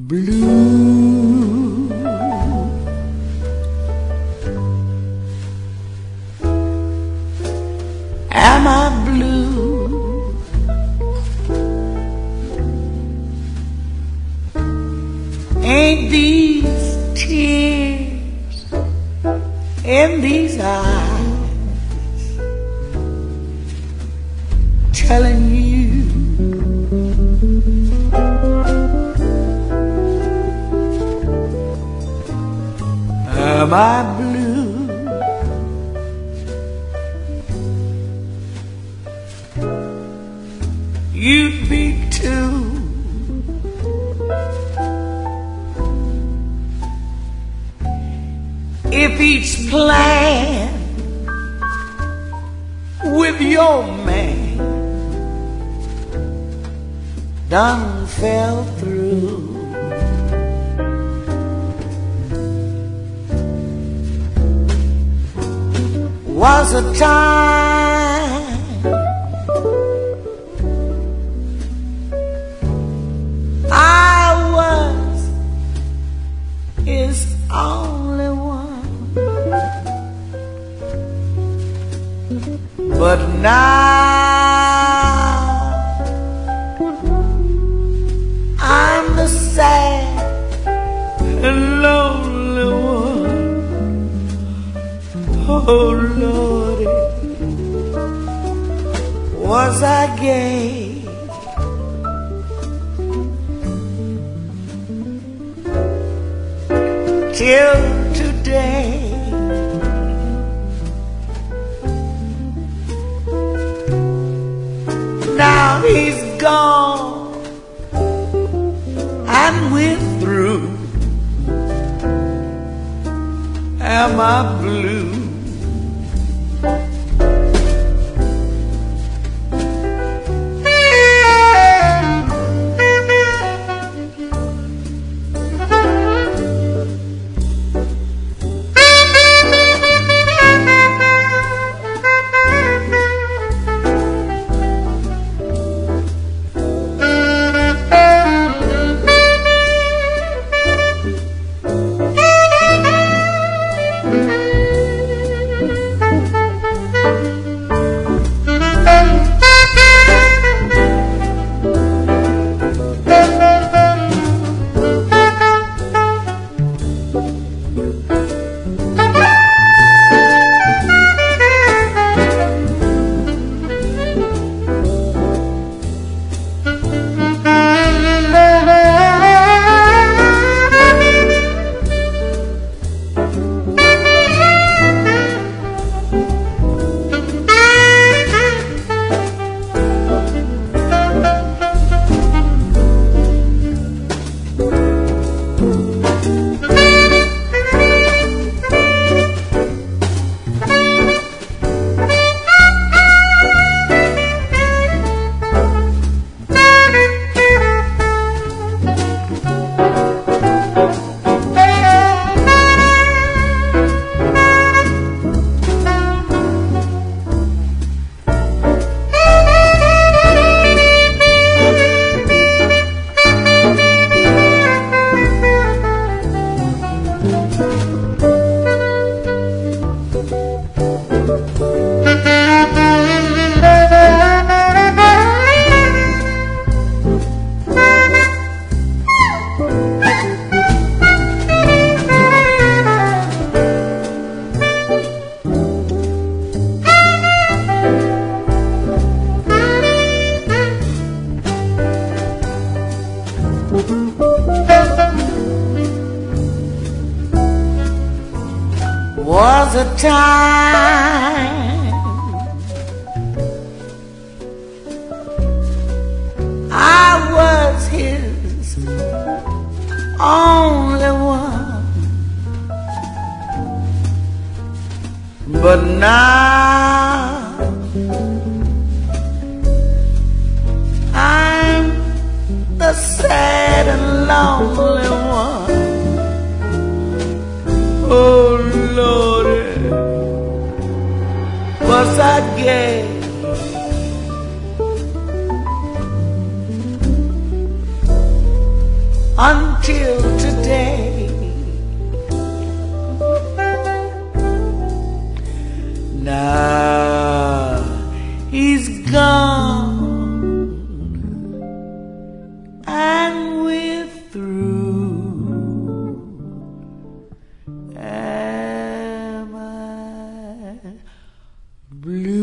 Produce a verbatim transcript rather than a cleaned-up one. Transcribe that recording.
blue. Am I blue? Ain't these tears in these eyes telling you am I blue? You'd be too. If each plan with your man done fell through, was a time I was his only one, but now I'm the sad and lonely one. Oh Lordy, was I gay? Till today, now he's gone and we're through. Am I blue? Was a time I was his only one, but now I'm the sad and lonely one. Oh Lordy, was I gay? until today. Now he's gone and we're through. Am I blue?